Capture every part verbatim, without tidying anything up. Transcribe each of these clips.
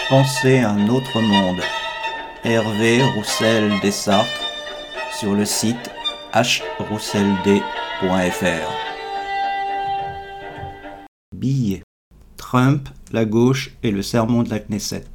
Pensez un autre monde. Hervé Roussel Dessartres sur le site h rousseld point f r. Billet. Trump, la gauche et le sermon de la Knesset.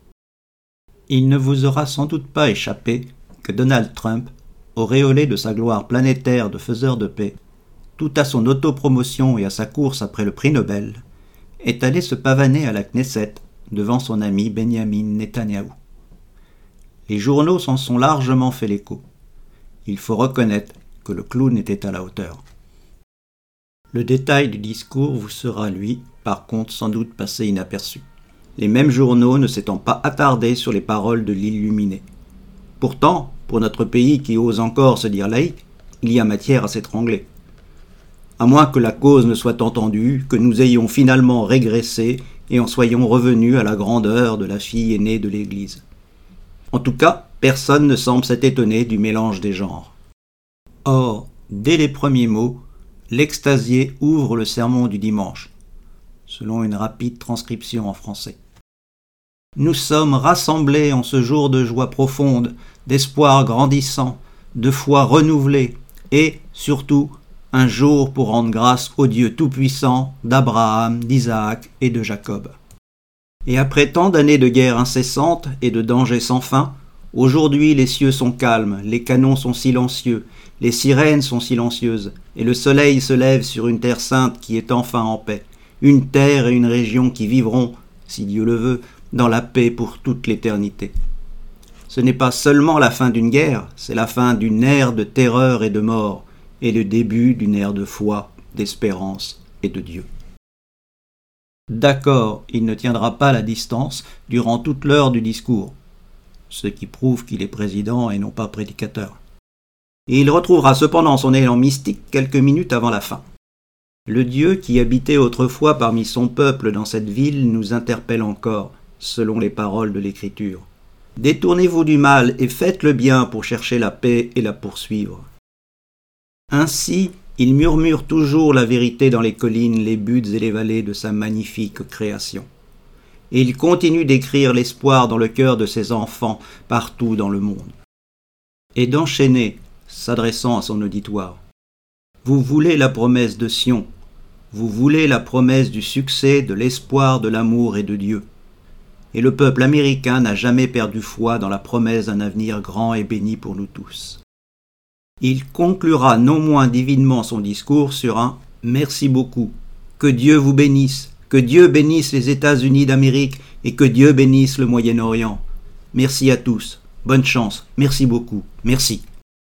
Il ne vous aura sans doute pas échappé que Donald Trump, auréolé de sa gloire planétaire de faiseur de paix, tout à son autopromotion et à sa course après le prix Nobel, est allé se pavaner à la Knesset devant son ami Benjamin Netanyahou. Les journaux s'en sont largement fait l'écho. Il faut reconnaître que le clown était à la hauteur. Le détail du discours vous sera, lui, par contre, sans doute passé inaperçu. Les mêmes journaux ne s'étant pas attardés sur les paroles de l'illuminé. Pourtant, pour notre pays qui ose encore se dire laïque, il y a matière à s'étrangler. À moins que la cause ne soit entendue, que nous ayons finalement régressé et en soyons revenus à la grandeur de la fille aînée de l'Église. En tout cas, personne ne semble s'être étonné du mélange des genres. Or, dès les premiers mots, l'extasié ouvre le sermon du dimanche, selon une rapide transcription en français. Nous sommes rassemblés en ce jour de joie profonde, d'espoir grandissant, de foi renouvelée, et, surtout, un jour pour rendre grâce au Dieu tout-puissant d'Abraham, d'Isaac et de Jacob. Et après tant d'années de guerre incessante et de dangers sans fin, aujourd'hui les cieux sont calmes, les canons sont silencieux, les sirènes sont silencieuses, et le soleil se lève sur une terre sainte qui est enfin en paix, une terre et une région qui vivront, si Dieu le veut, dans la paix pour toute l'éternité. Ce n'est pas seulement la fin d'une guerre, c'est la fin d'une ère de terreur et de mort, et le début d'une ère de foi, d'espérance et de Dieu. D'accord, il ne tiendra pas la distance durant toute l'heure du discours, ce qui prouve qu'il est président et non pas prédicateur. Et il retrouvera cependant son élan mystique quelques minutes avant la fin. Le Dieu qui habitait autrefois parmi son peuple dans cette ville nous interpelle encore, selon les paroles de l'Écriture. Détournez-vous du mal et faites le bien pour chercher la paix et la poursuivre. Ainsi, il murmure toujours la vérité dans les collines, les buttes et les vallées de sa magnifique création. Et il continue d'écrire l'espoir dans le cœur de ses enfants partout dans le monde. Et d'enchaîner, s'adressant à son auditoire. Vous voulez la promesse de Sion, vous voulez la promesse du succès, de l'espoir, de l'amour et de Dieu. Et le peuple américain n'a jamais perdu foi dans la promesse d'un avenir grand et béni pour nous tous. Il conclura non moins divinement son discours sur un « Merci beaucoup, que Dieu vous bénisse, que Dieu bénisse les États-Unis d'Amérique et que Dieu bénisse le Moyen-Orient. Merci à tous, bonne chance, merci beaucoup, merci. »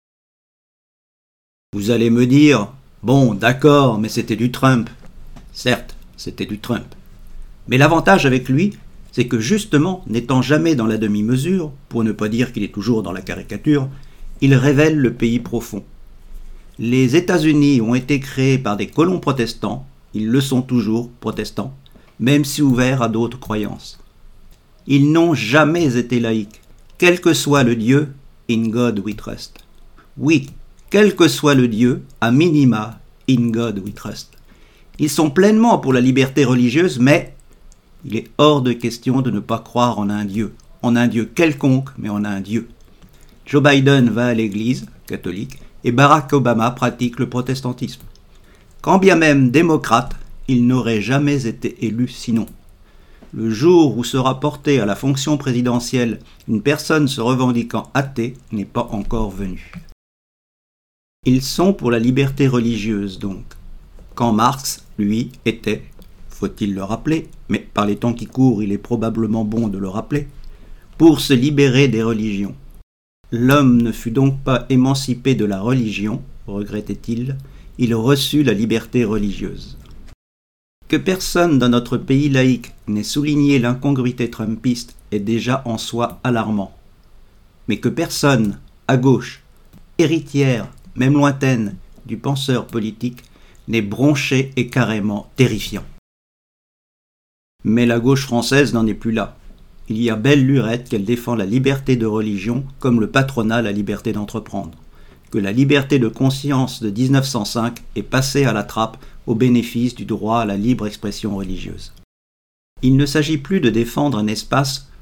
Vous allez me dire « Bon, d'accord, mais c'était du Trump. » Certes, c'était du Trump. Mais l'avantage avec lui, c'est que justement, n'étant jamais dans la demi-mesure, pour ne pas dire qu'il est toujours dans la caricature, il révèle le pays profond. Les États-Unis ont été créés par des colons protestants, ils le sont toujours, protestants, même si ouverts à d'autres croyances. Ils n'ont jamais été laïcs, quel que soit le Dieu, in God we trust. Oui, quel que soit le Dieu, à minima, in God we trust. Ils sont pleinement pour la liberté religieuse, mais il est hors de question de ne pas croire en un Dieu, en un Dieu quelconque, mais en un Dieu. Joe Biden va à l'église catholique et Barack Obama pratique le protestantisme. Quand bien même démocrate, il n'aurait jamais été élu sinon. Le jour où sera portée à la fonction présidentielle une personne se revendiquant athée n'est pas encore venu. Ils sont pour la liberté religieuse donc, quand Marx, lui, était, faut-il le rappeler, mais par les temps qui courent il est probablement bon de le rappeler, pour se libérer des religions. L'homme ne fut donc pas émancipé de la religion, regrettait-il, il reçut la liberté religieuse. Que personne dans notre pays laïque n'ait souligné l'incongruité trumpiste est déjà en soi alarmant. Mais que personne, à gauche, héritière, même lointaine, du penseur politique, n'ait bronché et carrément terrifiant. Mais la gauche française n'en est plus là. Il y a belle lurette qu'elle défend la liberté de religion comme le patronat la liberté d'entreprendre, que la liberté de conscience de dix-neuf cent cinq est passée à la trappe au bénéfice du droit à la libre expression religieuse. Il ne s'agit plus de défendre un espace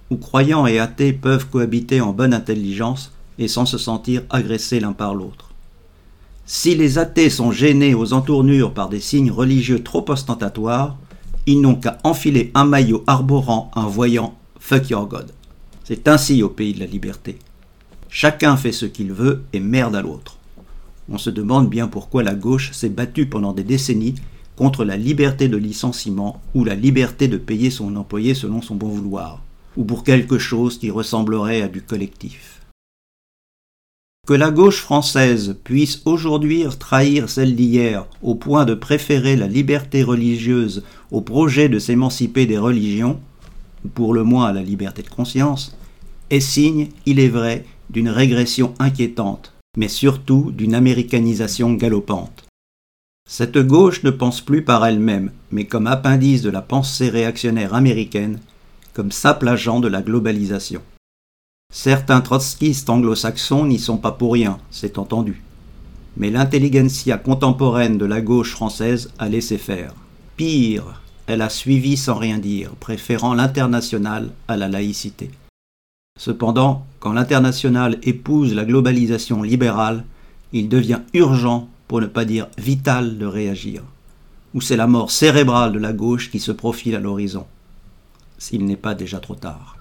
où croyants et athées peuvent cohabiter en bonne intelligence et sans se sentir agressés l'un par l'autre. Si les athées sont gênés aux entournures par des signes religieux trop ostentatoires, ils n'ont qu'à enfiler un maillot arborant un voyant « Fuck your God ». C'est ainsi au pays de la liberté. Chacun fait ce qu'il veut et merde à l'autre. On se demande bien pourquoi la gauche s'est battue pendant des décennies contre la liberté de licenciement ou la liberté de payer son employé selon son bon vouloir, ou pour quelque chose qui ressemblerait à du collectif. Que la gauche française puisse aujourd'hui trahir celle d'hier au point de préférer la liberté religieuse au projet de s'émanciper des religions, ou pour le moins à la liberté de conscience, est signe, il est vrai, d'une régression inquiétante, mais surtout d'une américanisation galopante. Cette gauche ne pense plus par elle-même, mais comme appendice de la pensée réactionnaire américaine, comme simple agent de la globalisation. Certains trotskistes anglo-saxons n'y sont pas pour rien, c'est entendu. Mais l'intelligentsia contemporaine de la gauche française a laissé faire. Pire, elle a suivi sans rien dire, préférant l'international à la laïcité. Cependant, quand l'international épouse la globalisation libérale, il devient urgent, pour ne pas dire vital, de réagir. Ou c'est la mort cérébrale de la gauche qui se profile à l'horizon, s'il n'est pas déjà trop tard.